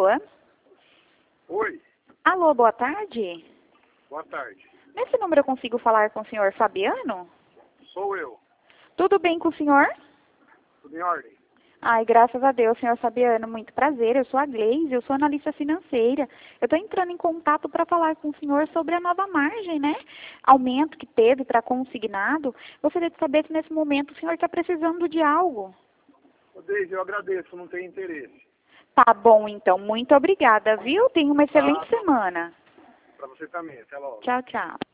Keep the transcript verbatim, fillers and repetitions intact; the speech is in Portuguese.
Alô? Oi, Alô, boa tarde. boa tarde. Nesse número eu consigo falar com o senhor Fabiano? Sou eu. Tudo bem com o senhor? Tudo em ordem? Ai, graças a Deus, senhor Fabiano, muito prazer. Eu sou a Gleise, eu sou analista financeira. Eu estou entrando em contato para falar com o senhor sobre a nova margem, né? Aumento que teve para consignado. Gostaria de saber se nesse momento o senhor está precisando de algo. Ô, Deise, eu agradeço, não tenho interesse. Tá bom, então. Muito obrigada, viu? Tenha uma excelente Tá? semana. Pra você também. Até logo. Tchau, tchau.